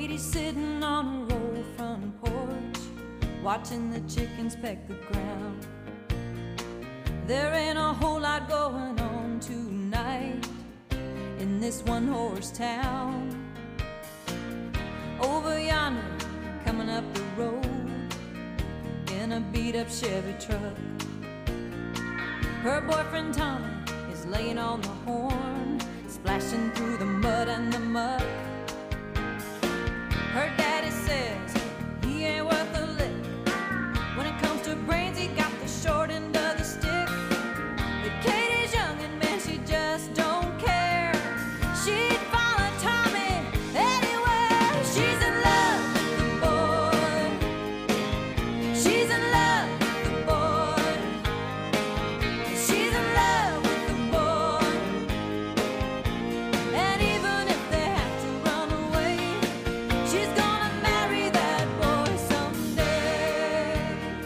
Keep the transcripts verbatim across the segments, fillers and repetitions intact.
Katie's sitting on a roll front porch, watching the chickens peck the ground. There ain't a whole lot going on tonight in this one-horse town. Over yonder, coming up the road in a beat-up Chevy truck, her boyfriend Tommy is laying on the horn, splashing through the mud and the muck. Her daddy says he ain't worth a lick. When it comes to brains, he got the short end of the stick. But Katie's young and man, she just don't care. She'd follow Tommy anywhere. She's in love with the boy. She's in love with the boy. She's in love with the boy. And even if they have to run away, she's gonna marry that boy someday.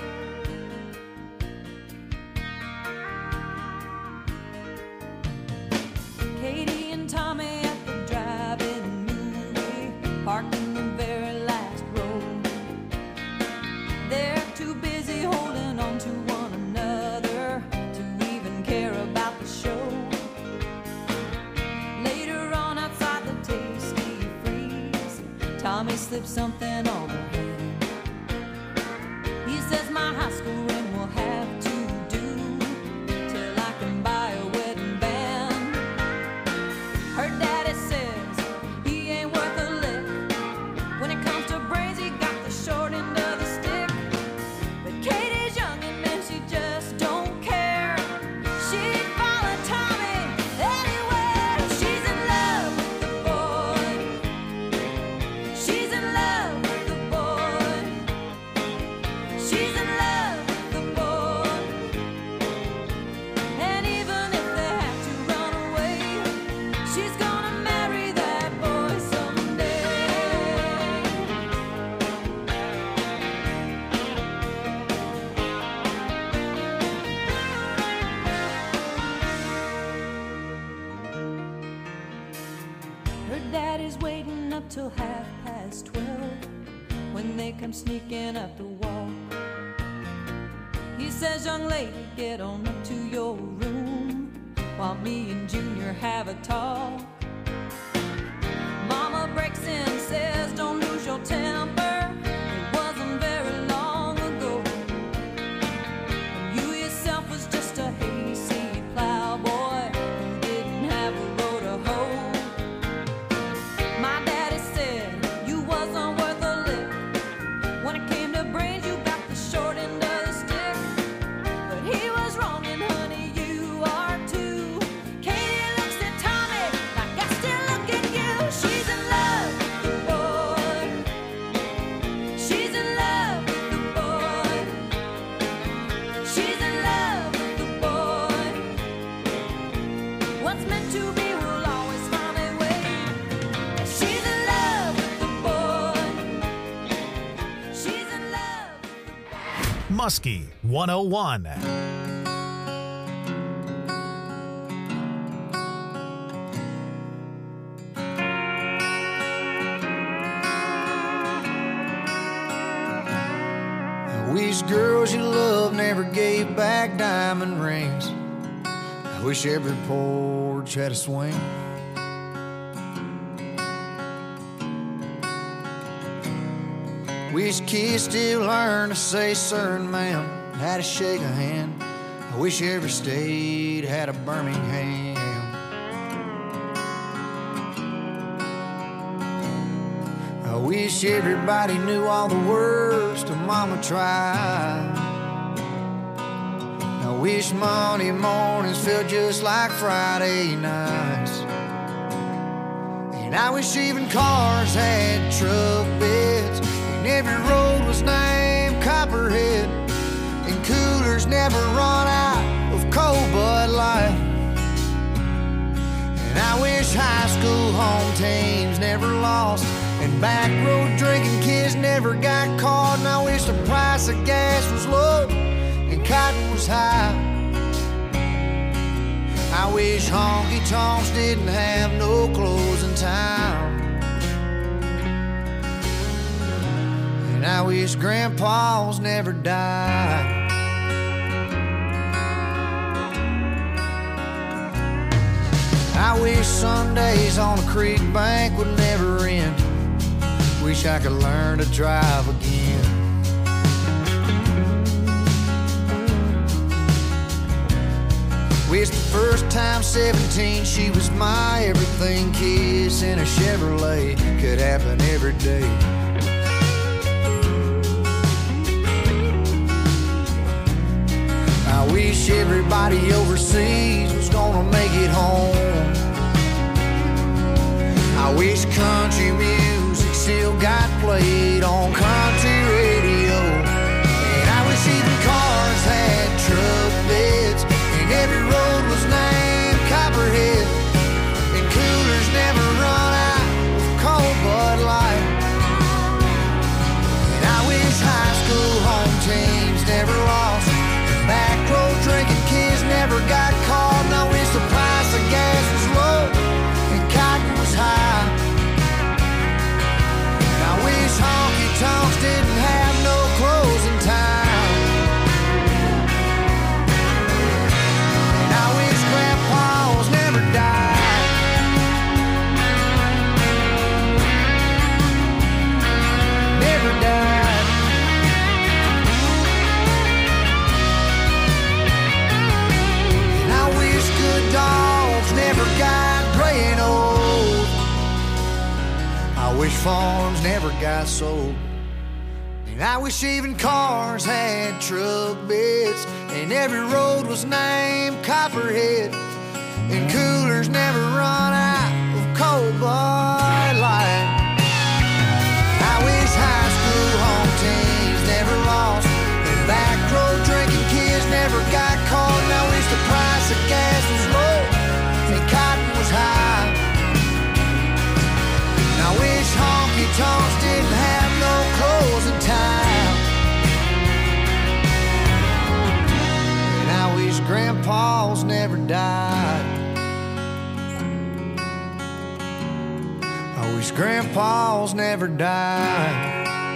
Katie and Tommy at the drive-in movie, parked in the very last row. They're too busy holding on to one another to even care about the show. Later on outside the Tasty Freeze, Tommy slips something on her hand. He says my high school ring will have to do till I can buy a wedding band. Her daddy says he ain't worth a lick. When it comes to brains, he got the short end of the stick. But Katie's young and man, she just don't care. She'd follow Tommy anywhere. She's in love with the boy. She's in love with the boy. She's in love with the boy. And even if they have to run away, she's gonna marry that boy someday. Her daddy's waiting up till half past twelve when they come sneaking up the walk. He says, young lady, get on up to your room while me and Junior have a talk. Mama breaks in and says, don't lose your temper. It wasn't very long ago when you yourself was just a hayseed plowboy who didn't have a row to hoe. My daddy said you wasn't worth a lick. When it came to brains, you got the short end of the stick. But he was wrong, and honey, you are too. Katie looks at Tommy like I still look at you. She's in love with the boy. She's in love with the boy. She's in love with the boy. What's meant to be will always find a way. She's in love with the boy. She's in love with the boy. Muskie one oh one. I wish girls you love never gave back diamond rings. I wish every porch had a swing. Wish kids still learn to say sir and ma'am, how to shake a hand. I wish every state had a Birmingham. I wish everybody knew all the words to Mama Tried. I wish Monday mornings felt just like Friday nights. And I wish even cars had truck beds, and every road was named Copperhead, and coolers never run out of cold Bud Light. And I wish high school home teams never lost, and back road drinking kids never got caught. And I wish the price of gas was low and cotton was high. I wish honky-tonks didn't have no closing time. and I wish grandpas never died. I wish Sundays on the creek bank would never end. Wish I could learn to drive again. Wish the first time seventeen she was my everything. Kiss in a Chevrolet could happen every day. I wish everybody overseas was gonna make it home. I wish country music still got played on country radio. And I wish even cars had truck beds, and every road was named Copperhead, and coolers never run out of cold Bud Light. And I wish high school home teams never lost, back road drinking kids never got caught. And I wish the price of gas was low and cotton was high. And I wish honky tonks didn't have no closing time. And I wish grandpas never died. Never died. And I wish good dogs never got gray and old. I wish farms never got sold. And I wish even cars had truck beds, and every road was named Copperhead, and coolers never run out of cold Bud Light. I wish high school home teams never lost, and back road drinking kids never got caught. And I wish the price of gas was low and cotton was high. And I wish honky tonks didn't have no closing time. And I wish grandpas never died. I wish grandpas never died.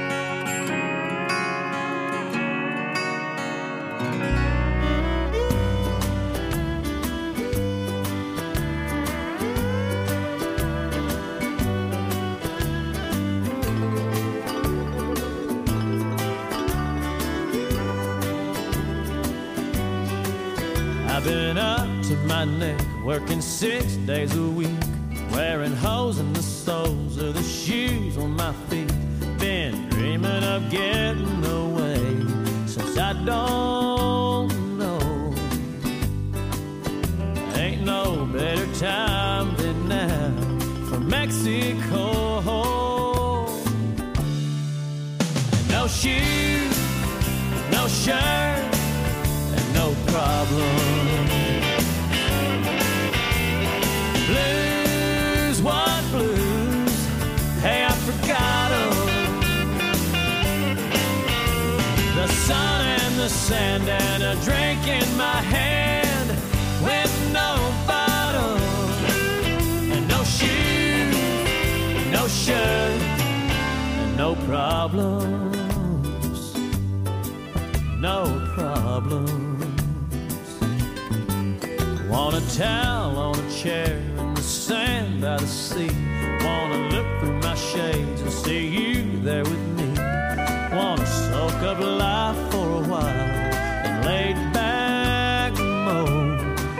I've been up to my neck, working six days a week, wearing holes in the soles of the shoes on my feet. Been dreaming of getting away since I don't know. Ain't no better time than now for Mexico. And no shoes, no shirt, and no problem. Blues, what blues? Hey, I forgot 'em. The sun and the sand and a drink in my hand with no bottle. And no shoes, no shirt, and no problems. No problems. Want a towel on a chair in the sand by the sea. Wanna look through my shades and see you there with me. Wanna soak up life for a while and laid back mode.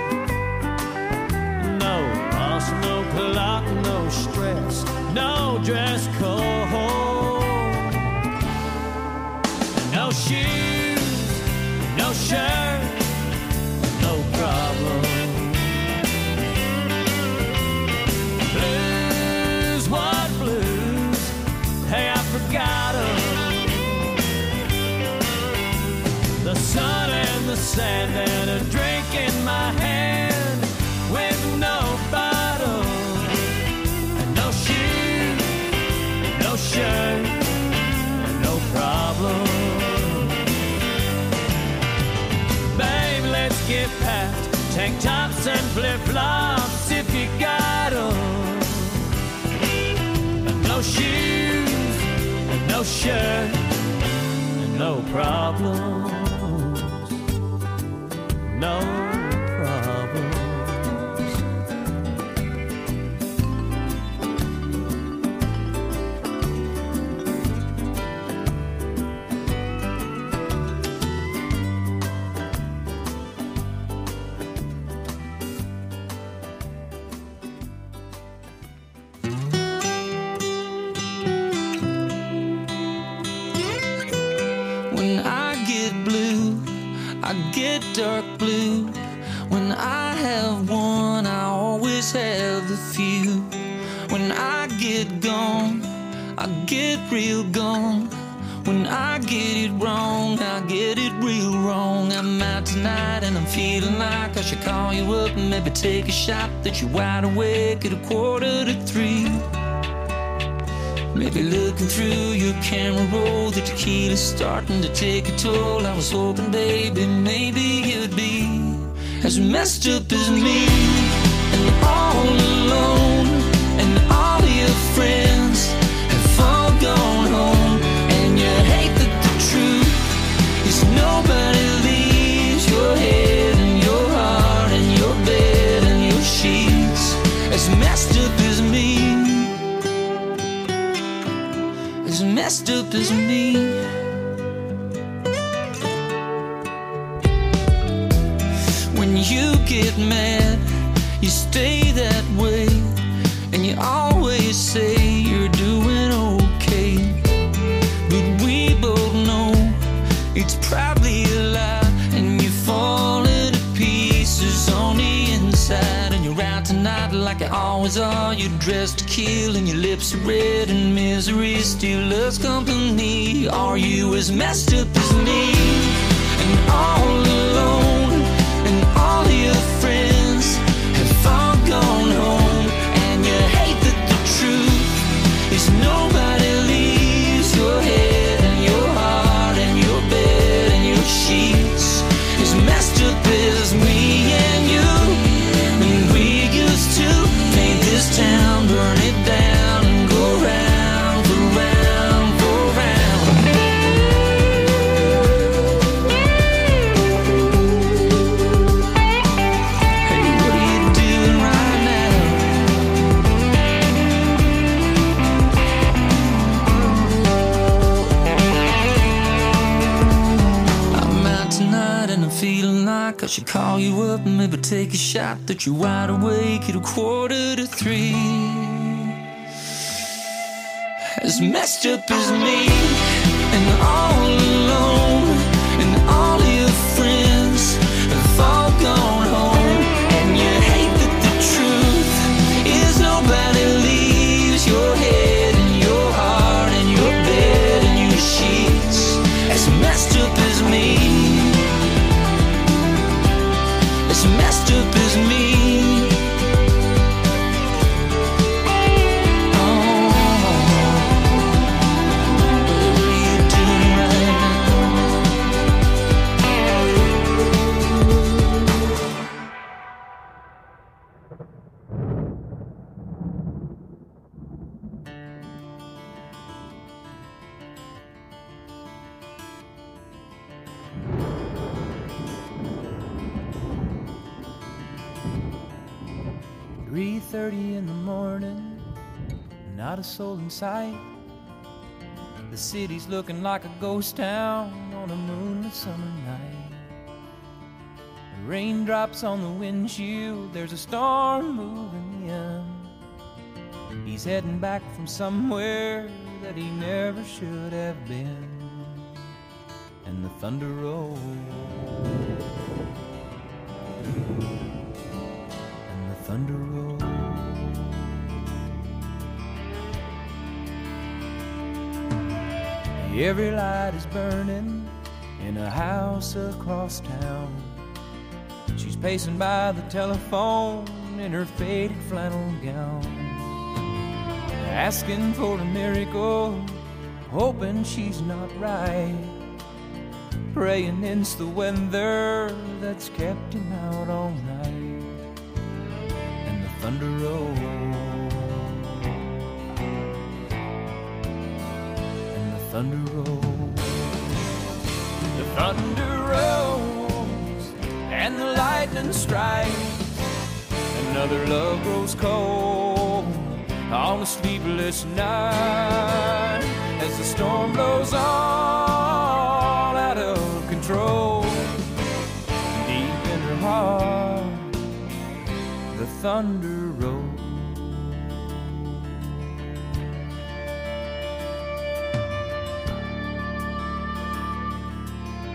No boss, no clock, no stress, no dress code. No shoes, no shirt, no problem. Blues, what blues? Hey, I forgot 'em. The sun and the sand and a drink in my hand with no bottle. And no shoes, have the feel. When I get gone, I get real gone. When I get it wrong, I get it real wrong. I'm out tonight and I'm feeling like I should call you up and maybe take a shot that you're wide awake at a quarter to three. Maybe looking through your camera roll, the tequila's starting to take a toll. I was hoping, baby, maybe you'd be as messed up as me, and all alone, and all your friends have all gone home. And you hate that the truth is nobody leaves your head and your heart and your bed and your sheets as messed up as me, as messed up as me. When you get mad, you stay that way, and you always say you're doing okay. But we both know it's probably a lie, and you're falling to pieces on the inside. And you're out tonight like you always are. You're dressed to kill and your lips are red, and misery still loves company. Are you as messed up as me, and all alone, and all your friends have all gone home? And you hate that the truth is nobody leaves your head and your heart and your bed and your sheets as messed up as me and you. And we used to paint this town, burn it down, and go round for round for round. Hey, what are you doing right now? I'm out tonight and I'm feeling like I should call you up and maybe take a shot that you're wide awake at a quarter to three. As messed up as me, and all alone, and all your friends have all gone home. And you hate that the truth is nobody leaves your head and your heart and your bed and your sheets as messed up as me, as messed up as me. three thirty in the morning, not a soul in sight. The city's looking like a ghost town on a moonlit summer night. The raindrops on the windshield, there's a storm moving in. He's heading back from somewhere that he never should have been. And the thunder rolls, and the thunder rolls. Every light is burning in a house across town. She's pacing by the telephone in her faded flannel gown, asking for a miracle, hoping she's not right, praying it's the weather that's kept him out all night. And the thunder rolls, and the thunder rolls, the thunder rolls, and the lightning strikes. Another love grows cold on a sleepless night as the storm blows all out of control. Deep in her heart, the thunder rolls.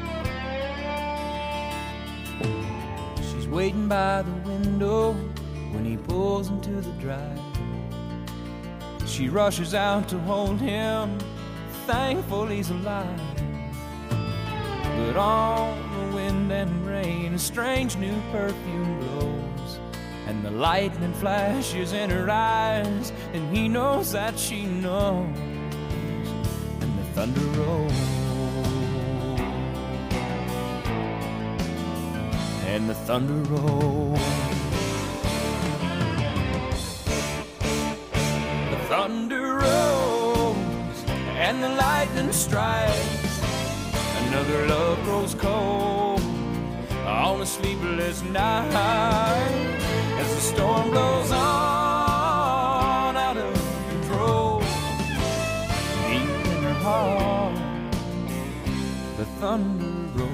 She's waiting by the window when he pulls into the drive. She rushes out to hold him, thankful he's alive. But on the wind and rain, a strange new perfume blows, and the lightning flashes in her eyes, and he knows that she knows, and the thunder rolls, and the thunder rolls. The thunder rolls, and the lightning strikes. Another love grows cold on a sleepless night, as the storm blows on out of control. Deep in her heart, the thunder rolls.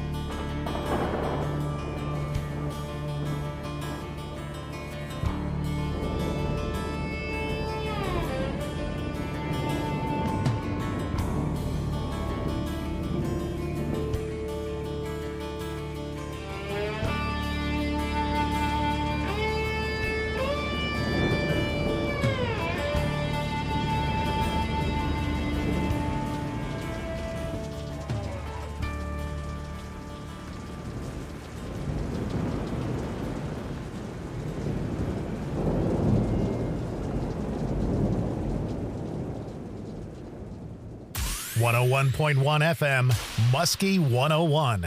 one oh one point one F M, Muskie one oh one.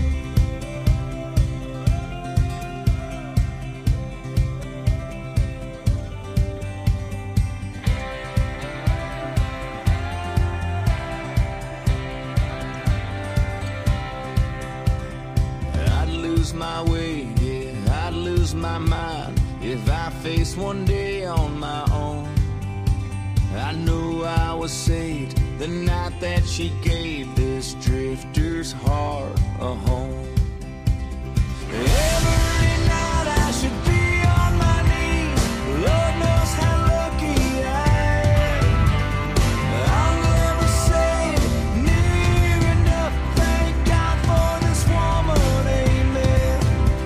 I'd lose my way, yeah, I'd lose my mind if I faced one day on my own. I knew I was saved the night that she gave this drifter's heart a home. Every night I should be on my knees. Lord knows how lucky I am. I'll never say it near enough. Thank God for this woman, amen.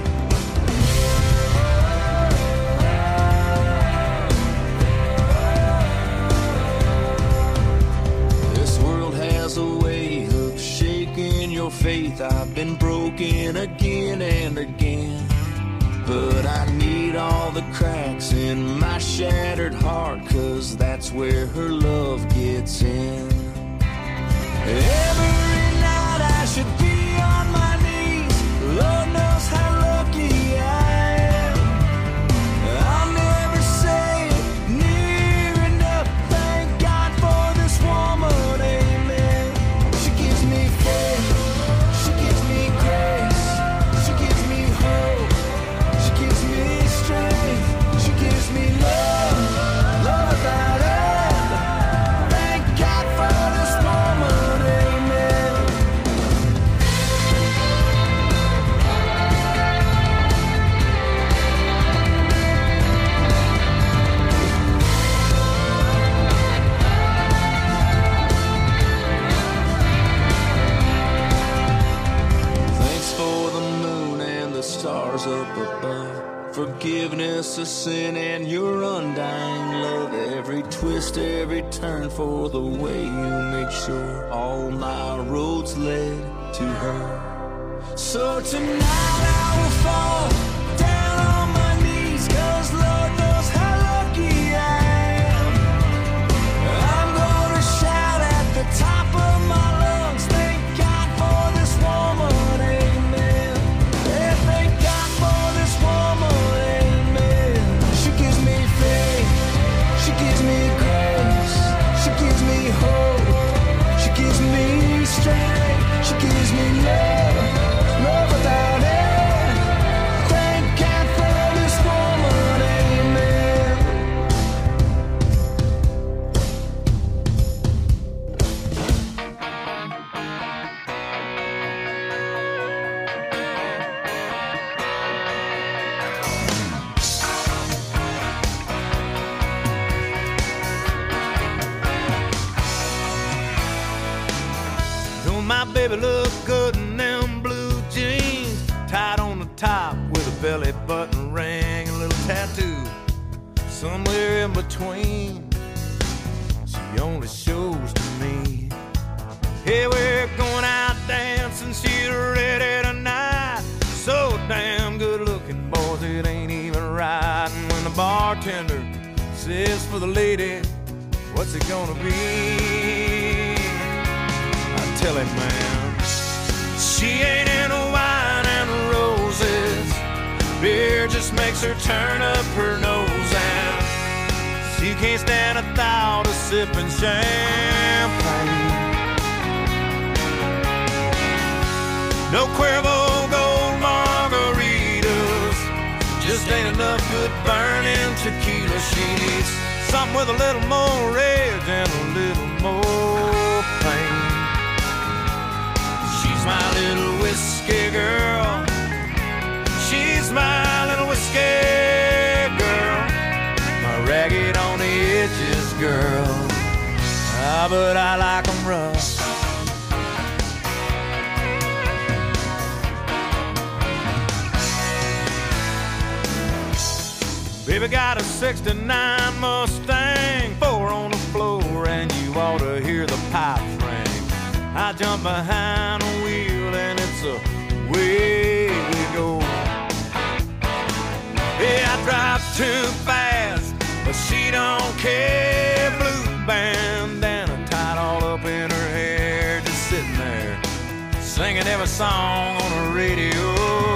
This world has a way of shaking your faith. I've been broken again and again, but I need all the cracks in my shattered heart, 'cause that's where her love gets in. Every night I should be on my knees. Lord knows how lucky I am. I'll never say it near enough. Thank God for this woman, amen. She gives me faith, she gives me grace, she gives me hope, she gives me strength, she gives me love, love without end. Thank God for this woman, amen. Thanks for the moon and the stars up above, forgiveness of sin and your undying love. Every twist, every turn, for the way you made sure all my roads led to her. So tonight I will fall down on my knees, 'cause Lord knows how lucky I am. I'm gonna shout at the top of my lungs. Thank God for this woman, amen. Yeah, thank God for this woman, amen. She gives me faith, she gives me grace, she gives me hope, she gives me strength, she gives me love, love without end. Thank somewhere in between. She only shows to me. Hey, we're going out dancing, she's ready tonight. So damn good looking, boys, it ain't even right. And when the bartender says for the lady, what's it gonna be? I tell him, man, she ain't into wine and roses. Beer just makes her turn up her nose, and she can't stand a thought of sipping champagne. No Cuervo Gold margaritas, just ain't enough good burning tequila. She needs something with a little more rage and a little more pain. She's my little whiskey girl. She's my little whiskey girl. My ragged on the edges girl. Ah, but I like 'em rough. Baby got a sixty-nine Mustang, four on the floor, and you ought to hear the pipes ring. I jump behind the wheel and it's away we go. Yeah, I drive too fast, but she don't care. Blue bandana tied all up in her hair, just sitting there, singing every song on the radio.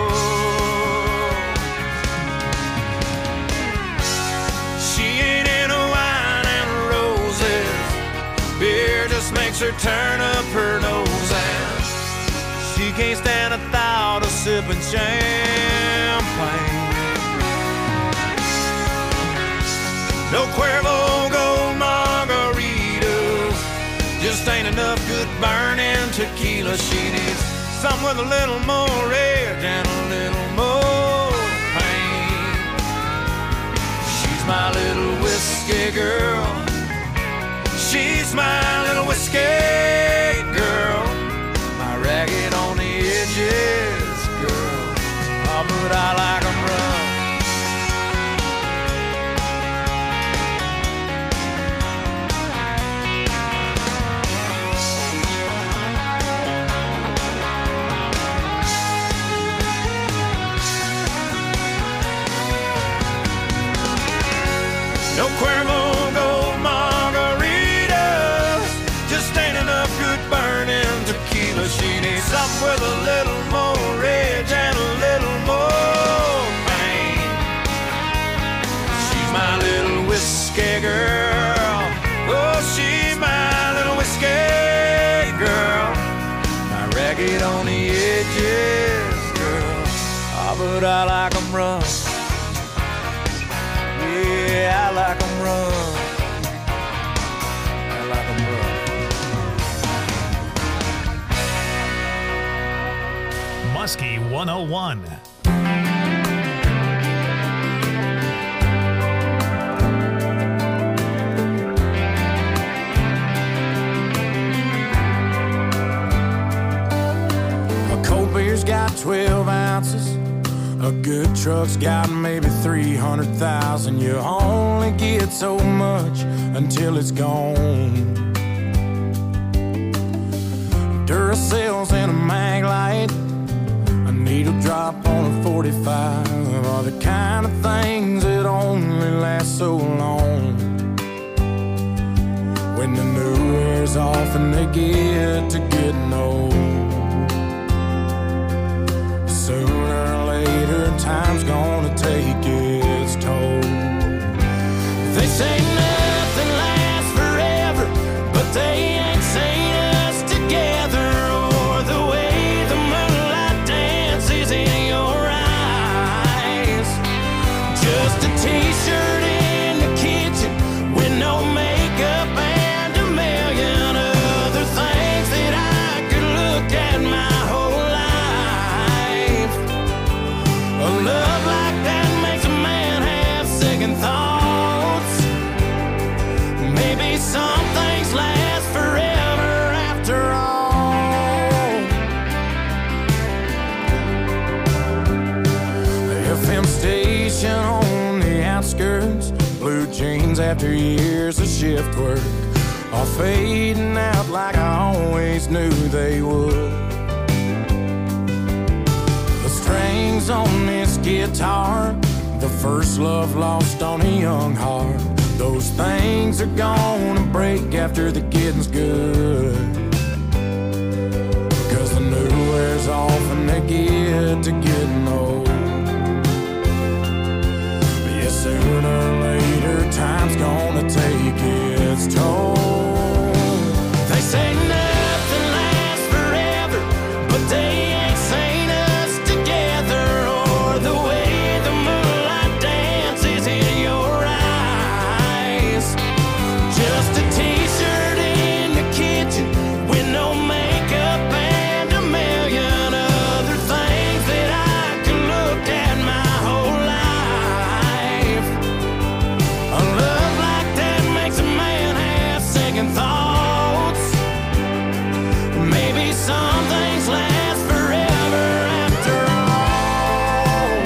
Beer just makes her turn up her nose, and she can't stand a thought of sipping champagne. No Cuervo Gold margaritas, just ain't enough good burning tequila. She needs something with a little more rage and a little more pain. She's my little whiskey girl. She's my little whiskey girl. My ragged on the edges girl. Oh, but I like 'em rough. No Cuervo Gold margaritas, just ain't enough good burning tequila. She needs something with a little more rage and a little more pain. She's my little whiskey girl. Oh, she's my little whiskey girl. My ragged on the edges girl. Oh, but I like 'em rough. Yeah, I like 'em rough. I like 'em rough. Muskie one oh one. A cold beer's got twelve ounces. A good truck's got maybe three hundred thousand. You only get so much until it's gone. Duracells and a mag light, a needle drop on a forty-five are the kind of things that only last so long. When the new wears off and they get to getting old, sooner or later time's gonna take its toll. They say nothing lasts forever, but they ain't seen us together, or the way the moonlight dances in your eyes. Just a t-shirt in the kitchen with no makeup and a million other things that I could look at my whole life. A love like that makes a man have second thoughts. blue jeans after years of shift work, all fading out like I always knew they would. The strings on this guitar, the first love lost on a young heart, those things are gonna break after the getting's good. Cause the new wears off and they get to getting old. But yeah, sooner or later time's gonna take its toll. They say nothing lasts forever, but they ain't seen us together, or the way the moonlight dances in your eyes. Just a t-shirt in the kitchen with no makeup and a million other things that I could look at my whole life. A love like that makes a man have second thoughts. Maybe some things last forever after all.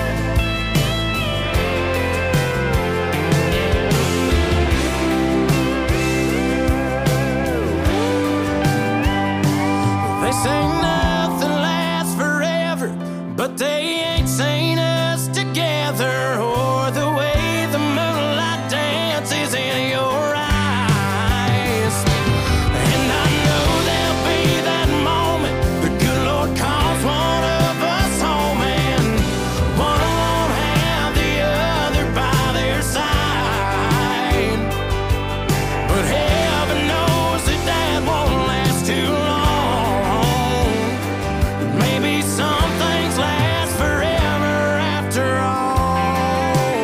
They say nothing lasts forever, but they ain't seen us together, or the way the moonlight dances in your eyes. And I know there'll be that moment the good Lord calls one of us home, and one won't have the other by their side. But heaven knows that that won't last too long. Maybe some things last forever after all.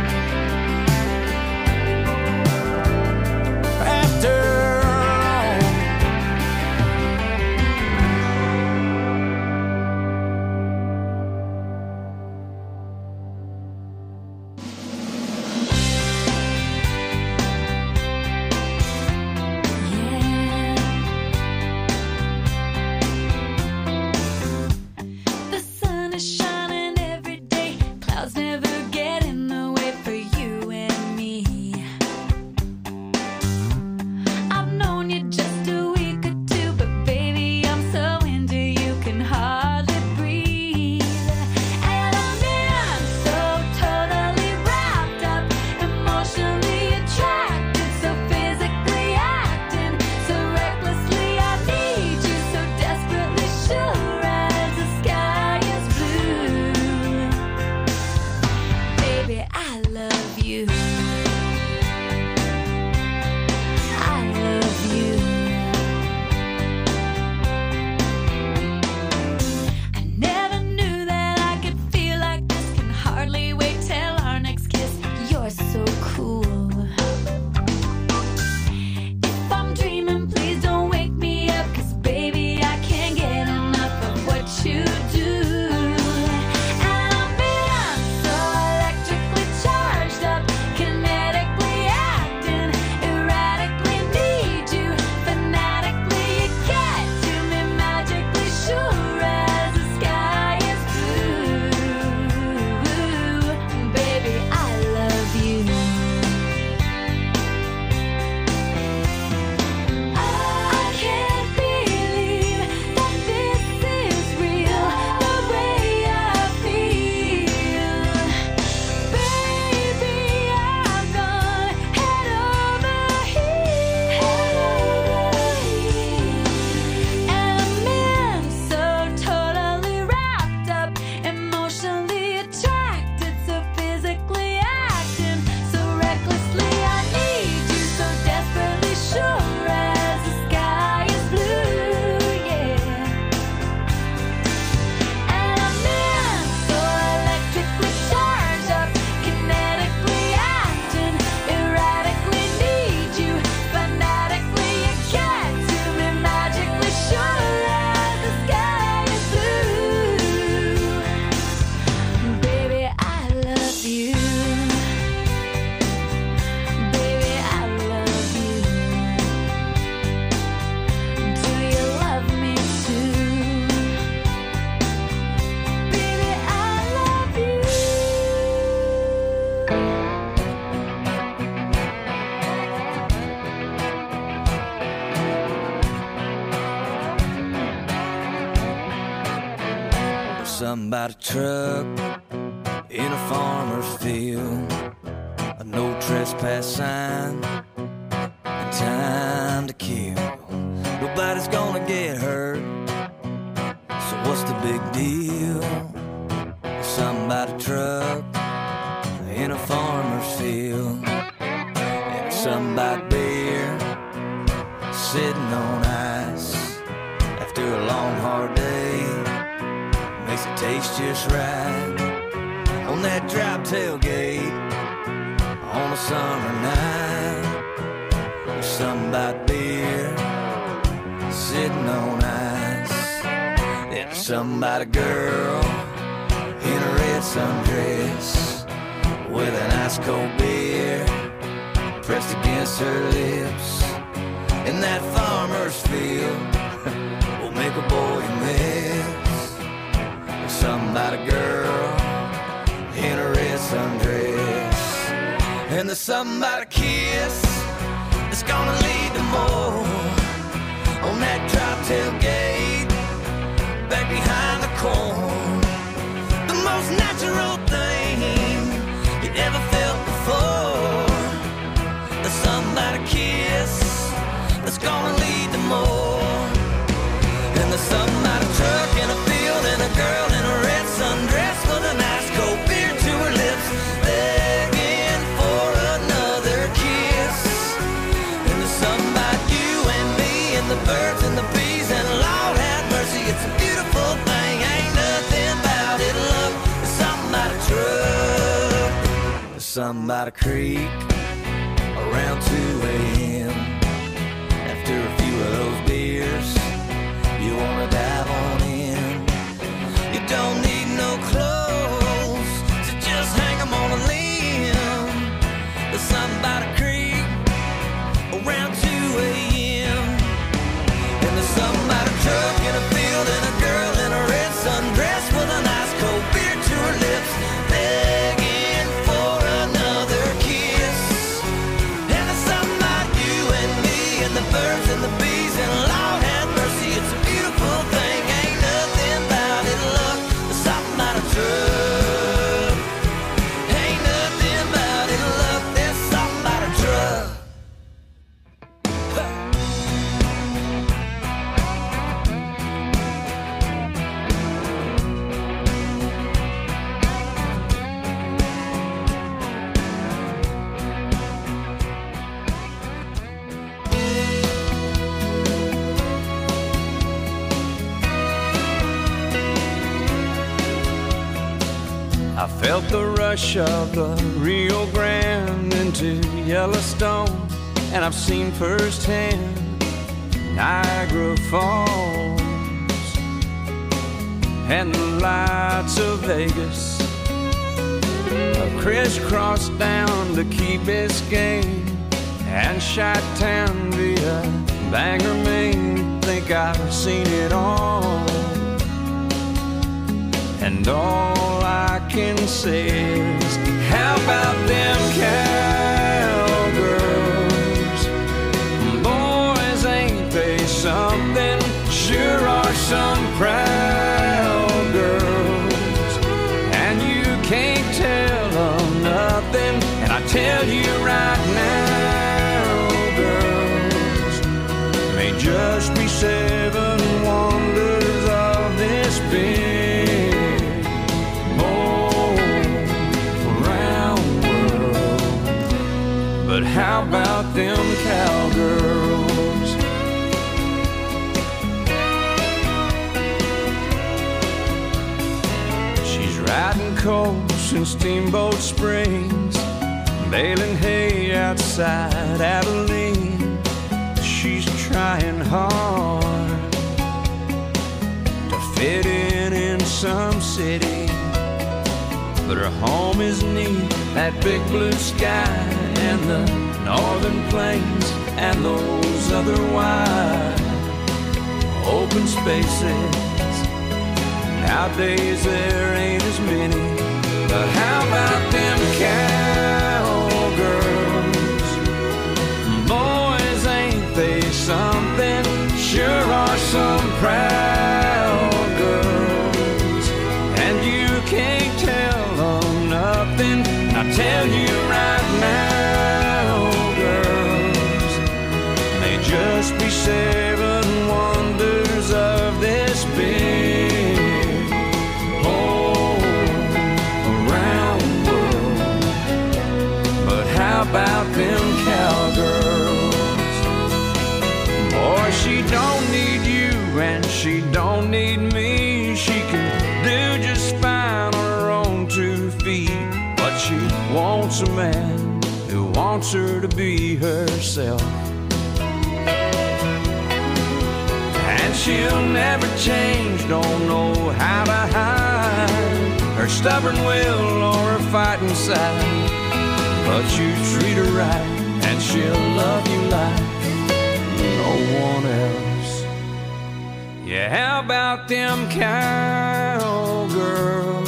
After all. The sun is shining every day. Clouds never get in the way for you and me. I've known you just a week or two, but baby, I'm so into you, can hardly breathe. And I'm in, so totally wrapped up, emotionally attracted, so physically acting, so recklessly I need you, so desperately sure as the sky is blue. Baby, I love you. I love you. I never knew that I could feel like this. Can hardly wait till our next kiss. You're so cool. If I'm dreaming, please don't wake me up, 'cause baby, I can't get enough of what you do. And I'm in, so electrically charged up, kinetically acting, erratically need you, fanatically you get to me, magically sure as the sky is blue. Baby, I love you. something about a truck in a farmer's field, a no trespass sign, and time to kill. Nobody's gonna get hurt, so what's the big deal? Something about a truck in a farmer's field, and something about beer sitting on ice after a long hard day, makes it taste just right on that drop tailgate on a summer night. There's something about beer sitting on ice, and there's something about a girl in a red sundress with an ice cold beer pressed against her lips. In that farmer's field will make a boy miss. There's something about a girl in a red sundress, and there's something about a kiss that's gonna lead to more on that drop tailgate back behind the corn. The most natural thing you ever felt before. There's something about a kiss that's gonna lead to more. And there's something about a truck in a field and a girl in a red sundress with a nice cold beer to her lips, begging for another kiss. And there's something about you and me and the birds and the bees, and Lord have mercy, it's a beautiful thing. Ain't nothing about it, look. There's something about a truck. There's something about a creek around two a.m. After a few of those beers, you wanna dive on in. You don't need no clothes to just hang them on a limb. There's something about a creek around two a.m. And there's something about a truck in a field and a girl in a red sundress with a nice cold beer to her lips, begging for another kiss. And there's something about you and me and the birds and the bees, and Lord have mercy, it's a beautiful thing. Ain't nothing about it, look. There's something about a truck. Ain't nothing about it, look. There's something about a truck. I felt the rush of the Rio Grande into Yellowstone, and I've seen firsthand Niagara Falls and the lights of Vegas. I've crisscrossed down to Key Biscayne and Chi-Town via Bangor, Maine. Think I've seen it all, and all I can say is, how about them cowgirls? Boys, ain't they something? Sure are some proud girls, and you can't tell them nothing. And I tell you right now, girls, may just be seven wonders of this big but how about them cowgirls? She's riding coast in Steamboat Springs, baling hay outside Abilene. She's trying hard to fit in in some city, but her home is neat, that big blue sky and the northern plains and those other wide open spaces. Nowadays there ain't as many, but how about them cowgirls? Boys, ain't they something? Sure are some proud girls, and about them cowgirls? Boy, she don't need you and she don't need me. She can do just fine on her own two feet. But she wants a man who wants her to be herself. And she'll never change, don't know how to hide her stubborn will or her fighting side. But you treat her right and she'll love you like no one else. Yeah, how about them cowgirls?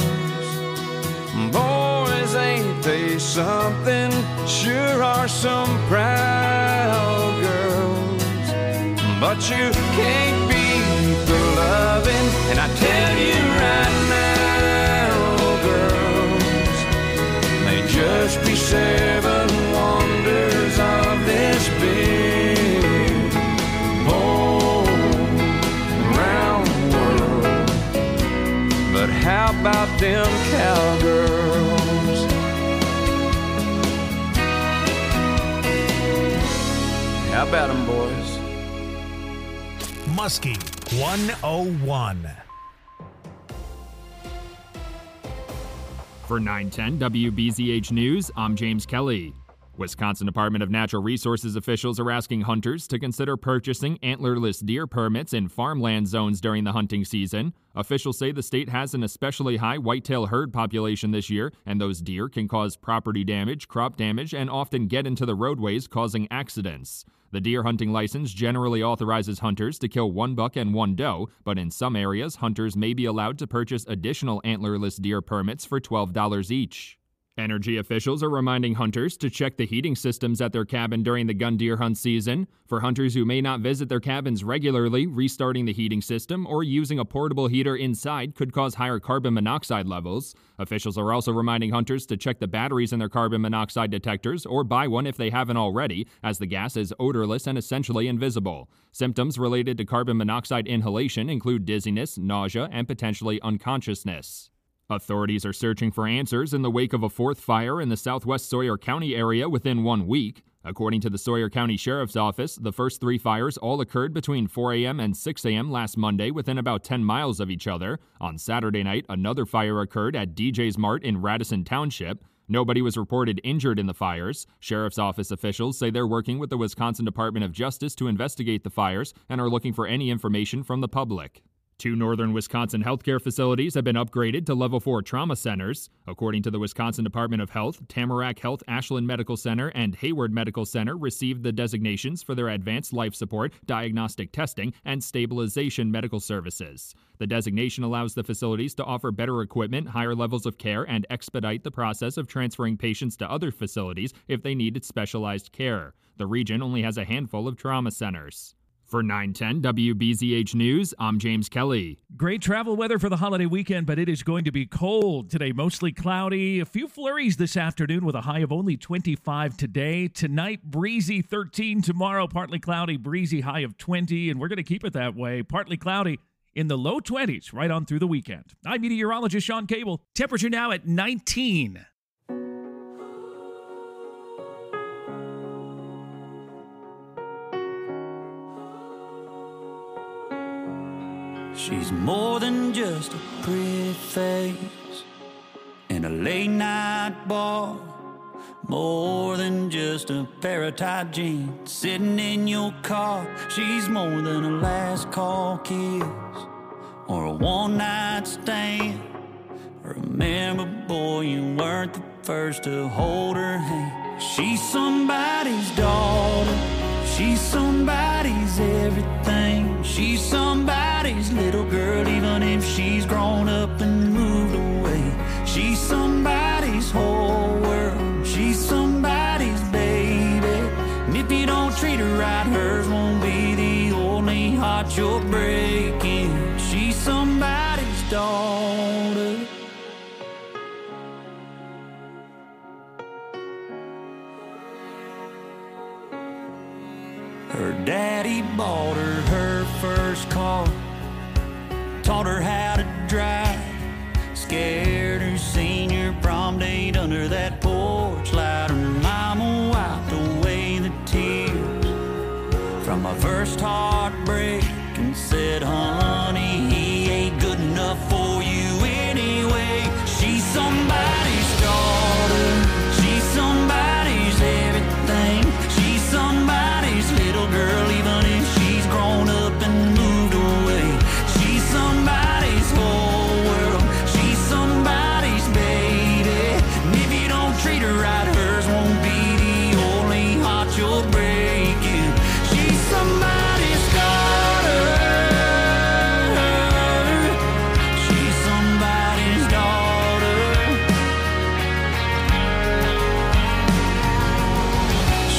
Boys, ain't they something? Sure are some proud girls. But you can't beat the loving. And I tell you right now, girls, may just be seven wonders of this big whole round world. But how about them cowgirls? How about them, boys? Muskie one oh one. For nine ten W B Z H News, I'm James Kelly. Wisconsin Department of Natural Resources officials are asking hunters to consider purchasing antlerless deer permits in farmland zones during the hunting season. Officials say the state has an especially high whitetail herd population this year, and those deer can cause property damage, crop damage, and often get into the roadways, causing accidents. The deer hunting license generally authorizes hunters to kill one buck and one doe, but in some areas, hunters may be allowed to purchase additional antlerless deer permits for twelve dollars each. Energy officials are reminding hunters to check the heating systems at their cabin during the gun deer hunt season. For hunters who may not visit their cabins regularly, restarting the heating system or using a portable heater inside could cause higher carbon monoxide levels. Officials are also reminding hunters to check the batteries in their carbon monoxide detectors or buy one if they haven't already, as the gas is odorless and essentially invisible. Symptoms related to carbon monoxide inhalation include dizziness, nausea, and potentially unconsciousness. Authorities are searching for answers in the wake of a fourth fire in the southwest Sawyer County area within one week. According to the Sawyer County Sheriff's Office, the first three fires all occurred between four a.m. and six a.m. last Monday within about ten miles of each other. On Saturday night, another fire occurred at D J's Mart in Radisson Township. Nobody was reported injured in the fires. Sheriff's Office officials say they're working with the Wisconsin Department of Justice to investigate the fires and are looking for any information from the public. Two northern Wisconsin healthcare facilities have been upgraded to level four trauma centers. According to the Wisconsin Department of Health, Tamarack Health Ashland Medical Center and Hayward Medical Center received the designations for their advanced life support, diagnostic testing, and stabilization medical services. The designation allows the facilities to offer better equipment, higher levels of care, and expedite the process of transferring patients to other facilities if they needed specialized care. The region only has a handful of trauma centers. For nine ten W B Z H News, I'm James Kelly. Great travel weather for the holiday weekend, but it is going to be cold today. Mostly cloudy. A few flurries this afternoon with a high of only twenty-five today. Tonight, breezy thirteen. Tomorrow, partly cloudy, breezy, high of twenty. And we're going to keep it that way. Partly cloudy in the low twenties right on through the weekend. I'm meteorologist Sean Cable. Temperature now at nineteen. She's more than just a pretty face in a late night bar, more than just a pair of tight jeans sitting in your car. She's more than a last call kiss or a one night stand. Remember, boy, you weren't the first to hold her hand. She's somebody's daughter, she's somebody's everything. She's somebody's little girl, even if she's grown up and moved away. She's somebody's whole world, she's somebody's baby. And if you don't treat her right, hers won't be the only heart you're breaking. She's somebody's daughter. Her daddy bought her her first car, taught her how to drive, scared her senior prom date under that porch light. Her mama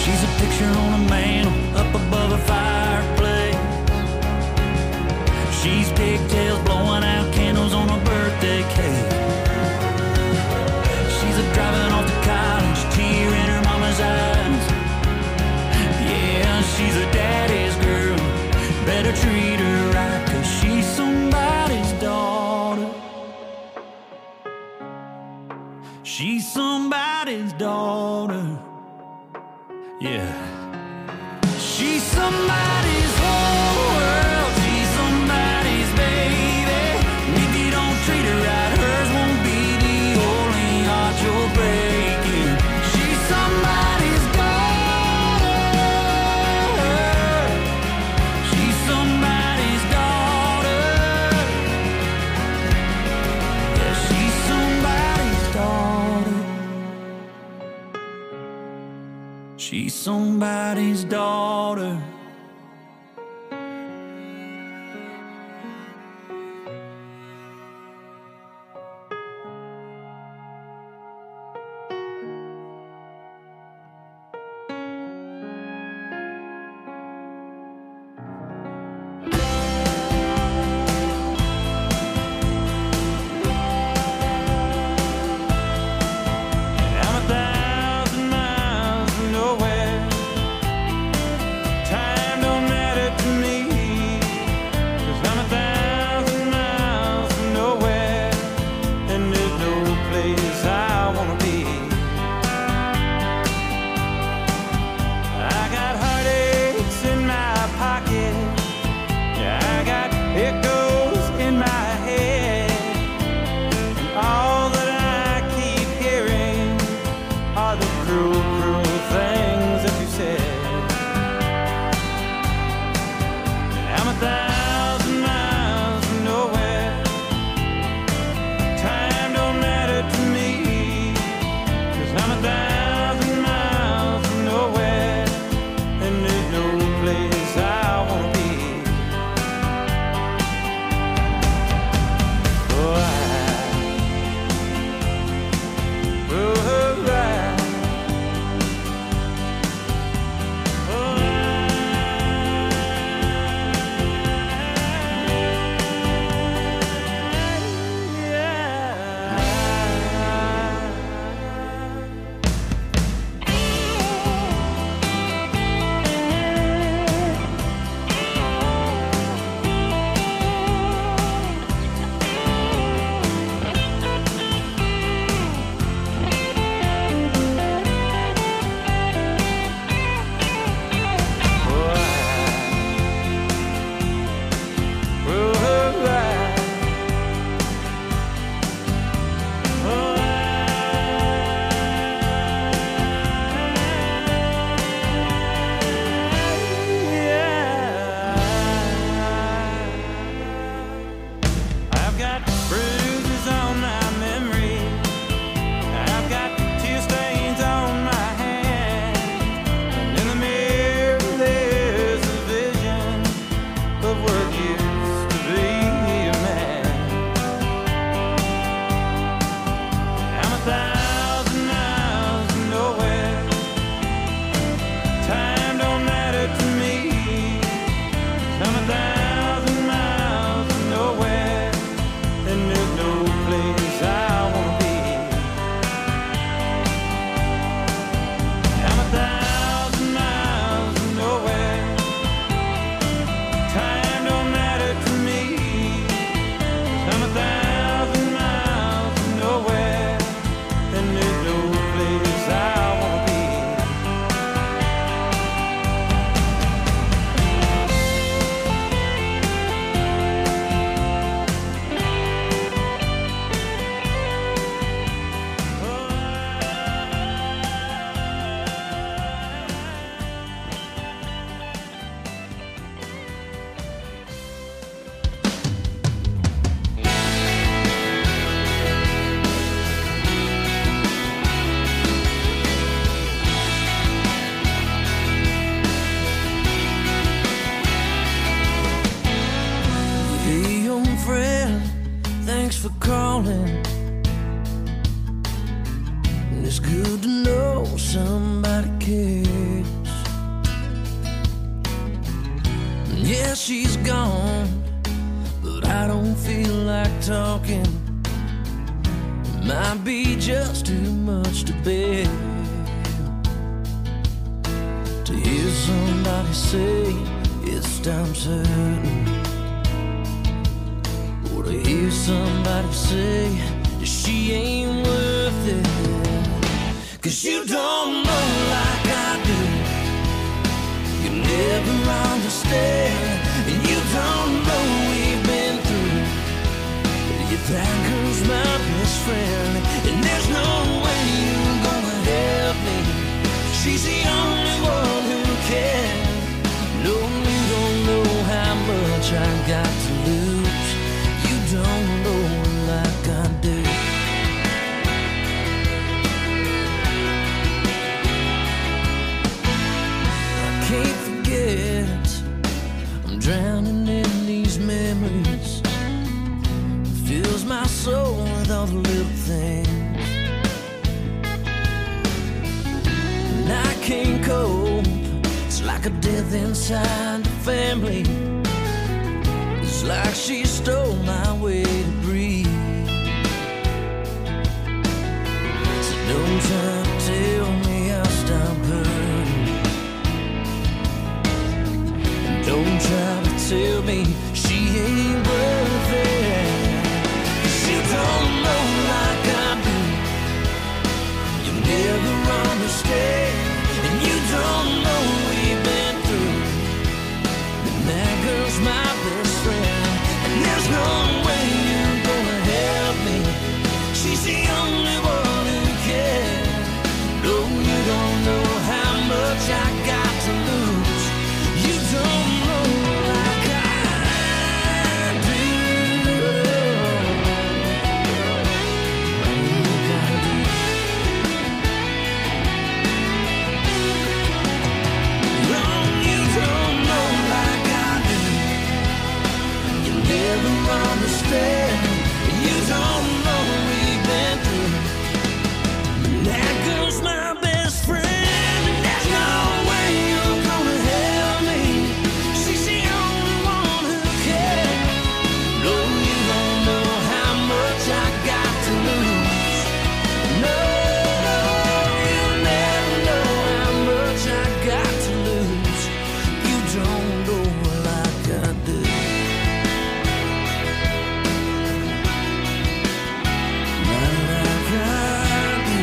She's a picture on a mantle up above a fireplace. She's pigtails blowing out candles on a birthday cake. She's a driving off to college, tear in her mama's eyes. Yeah, she's a daddy's girl, better treat her right, 'cause she's somebody's daughter. She's somebody's daughter. Yeah. She's somebody's whole world. She's somebody's baby. And if you don't treat her right, hers won't be the only heart you're breaking. She's somebody's daughter. She's somebody's daughter. Yeah, she's somebody's daughter. She's somebody's daughter. calling. And it's good to know somebody cares. she's gone, but I don't feel like talking. It might be just too much to bear to hear somebody say it stops hurting, or to hear somebody say that she ain't worth it. 'Cause you don't know like I do, you never understand, and you don't know we've been through. If that girl's my best friend, and there's no way you're gonna help me, she's the only one who can. No, you don't know how much I got to lose. You don't know like I do. I can't forget, I'm drowning in these memories. It fills my soul with all the little things, and I can't cope. It's like a death inside the family. It's like she stole my way to breathe. So don't try to tell me I'll stop hurting, and don't try to tell me she ain't worth it. 'Cause you don't know like I do, you never understand, and you don't know we've been through. And that girl's my best friend, and there's no way you're gonna help me. She's the only one who can. No, you don't know how much I got to lose. You don't know like I do. Like I do. Wrong, you don't know like I do. You never understand, and you don't know we've been through. But that girl's my best friend, and there's no way you're gonna help me. She's the only one who can. No, you don't know how much I got to lose. No, you never know how much I got to lose. You don't know like I do. Not like I do.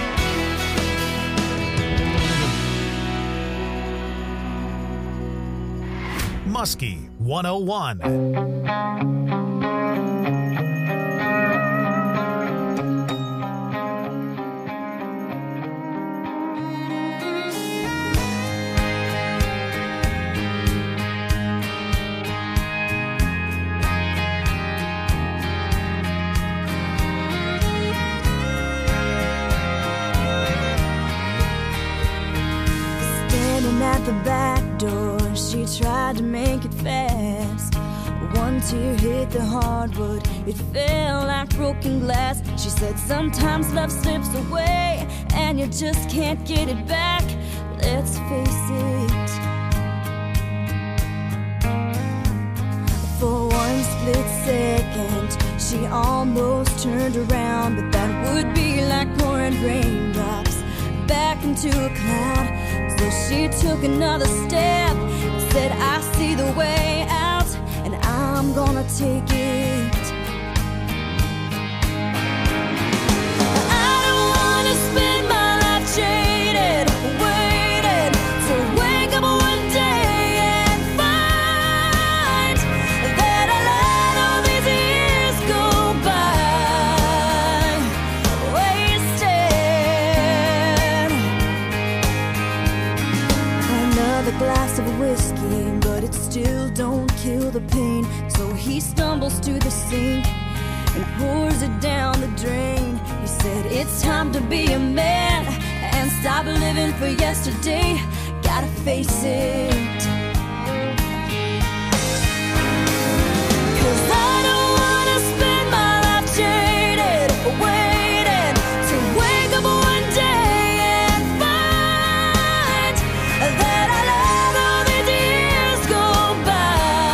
Muskie one oh one. Standing at the back door, she tried to make it fast. One tear hit the hardwood, it fell like broken glass. She said sometimes love slips away and you just can't get it back. Let's face it, for one split second she almost turned around, but that would be like pouring raindrops back into a cloud. So she took another step and said, I see the way out, and I'm gonna take it. I don't wanna spend my life jaded, waiting to wake up one day and find that I let all these years go by wasted. Another glass of whiskey, but it still don't kill the pain. So he stumbles to the sink and pours it down the drain. He said, it's time to be a man and stop living for yesterday. Gotta face it, 'cause I don't wanna spend my life jaded, waiting to wake up one day and find that I let all these years go by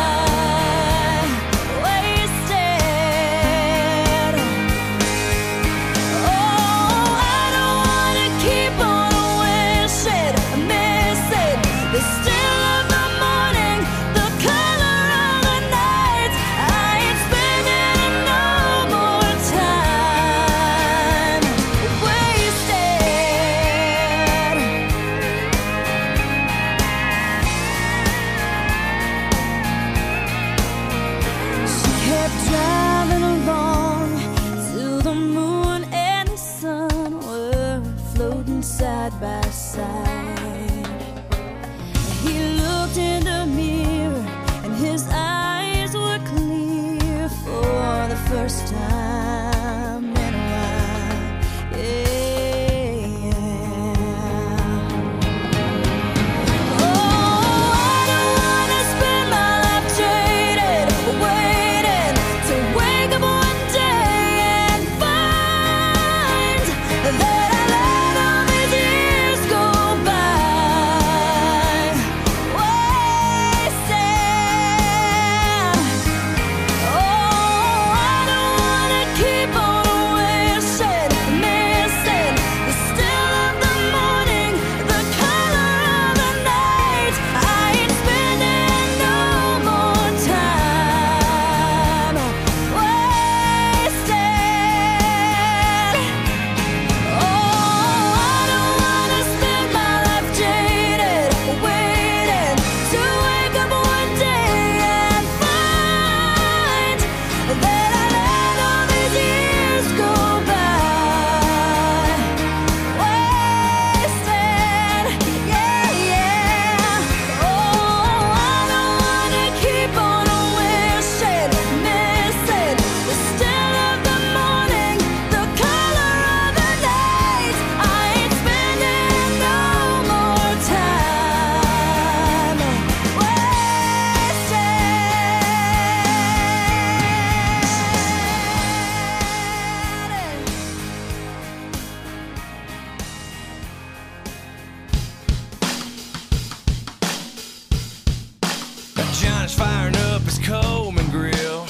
Johnny's firing up his Coleman grill.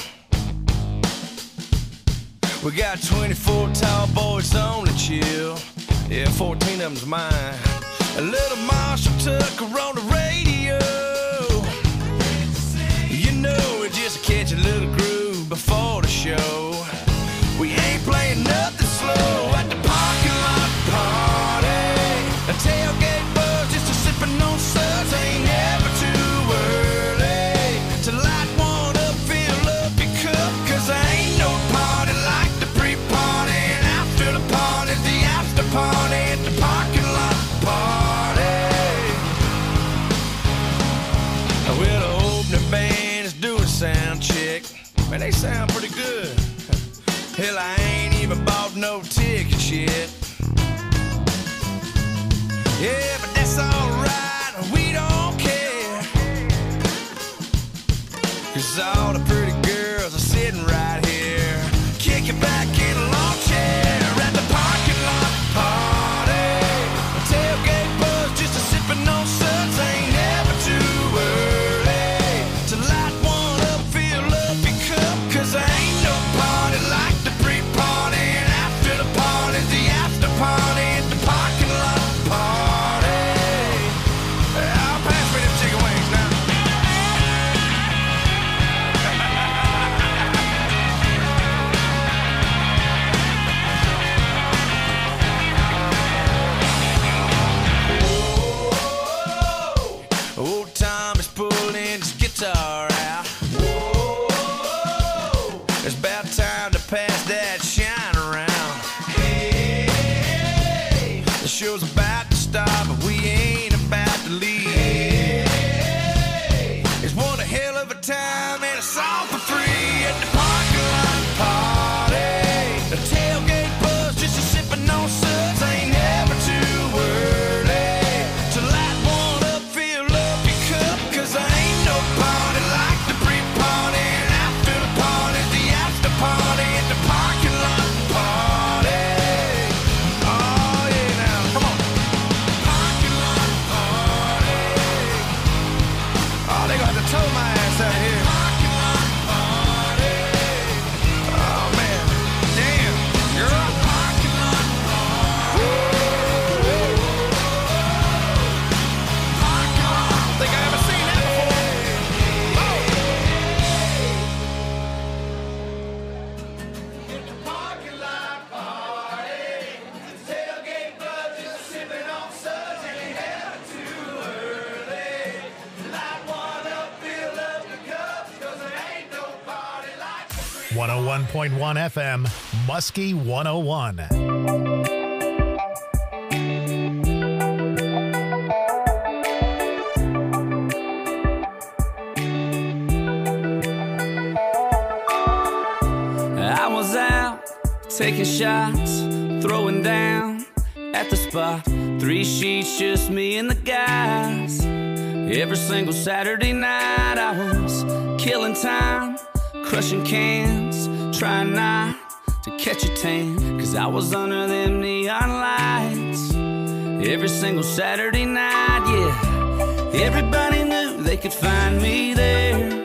We got twenty-four tall boys on the chill. Yeah, fourteen of them's mine. A little Marshall Tucker on the radio. You know, we just catch a little groove before the show. We ain't playing nothing slow at the parking lot party. A tailgate buzz, just a sipping on suds. Ain't never too early to light one up, fill up your cup. Cause there ain't no party like the pre-party. And after the party's the after party at the parking lot party. Well, the opening band is doing sound check. Man, they sound pretty good. Hell, I ain't even bought no tickets yet. Yeah, but that's alright, we don't care. Cause all the pretty girls are sitting right here, kicking back in a lawn chair at the parking lot party. A tailgate buzz, just a sipping on suds. Ain't never too early to light one up, fill up your cup. Cause there ain't no party like the pre-party. And after the party's the after party at the parking lot party. I'll pass me them chicken wings now. Old Tom is pulling his guitar out. Whoa, it's about time to pass that shine around. Hey, the show's about to start, but we ain't about to leave. Hey, it's one hell of a time and it's all for free at the parking lot party. The tailgate buzz, just a sipping on suds. Ain't never too early to light one up, fill up your cup. Cause there ain't no party like the pre-party. And after the party's the after party at the parking lot party. Oh yeah, now come on. Parking lot party. Oh, they gonna have to tow my ass out here. Parking lot party. Oh man, damn, girl. Parking lot party. Parking lot. Think I ever seen that before? Parking lot party. Tailgate buzz, just sipping on suds. Ain't never too early. Light one up, fill up the cups. Cause there ain't no party like the free. one oh one point one F M, Muskie one oh one. I was out taking shots, throwing down at the spot. Three sheets, just me and the guys. Every single Saturday night I was killing time, crushing cans, trying not to catch a tan. Cause I was under them neon lights every single Saturday night, yeah. Everybody knew they could find me there.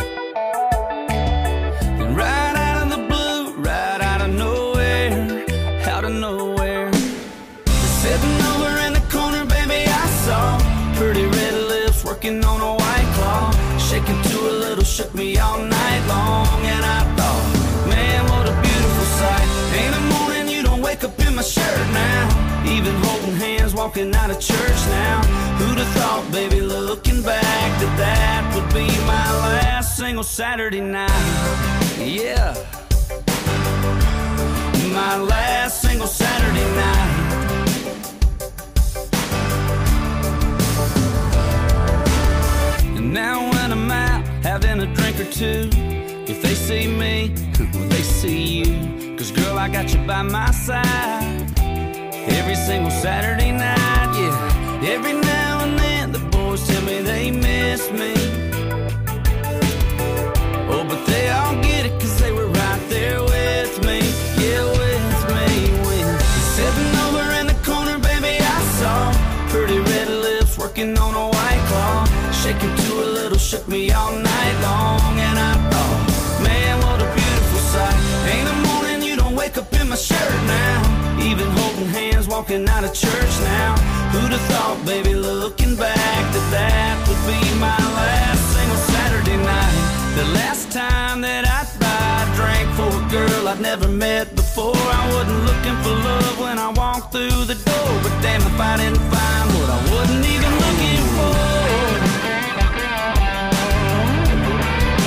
And right out of the blue, right out of nowhere, out of nowhere, sitting over in the corner, baby, I saw pretty red lips working on a white claw, shaking to a little, shook me all night long. And I thought, man, what a beautiful sight. Ain't a morning you don't wake up in my shirt now, even holding hands walking out of church now. Who'd have thought, baby, looking back, that that would be my last single Saturday night. Yeah, my last single Saturday night. And now when I'm out having a drink or two, if they see me, well, they see you. Cause girl, I got you by my side every single Saturday night, yeah. Every now and then the boys tell me they miss me. Oh, but they all get it cause they were right there with me. Yeah, with me, with sitting over in the corner, baby, I saw pretty red lips working on a white claw, shaking to a little, shook me all night walking out of church now. Who'd have thought, baby, looking back, that that would be my last single Saturday night. The last time that I buy a drink for a girl I'd never met before. I wasn't looking for love when I walked through the door, but damn if I didn't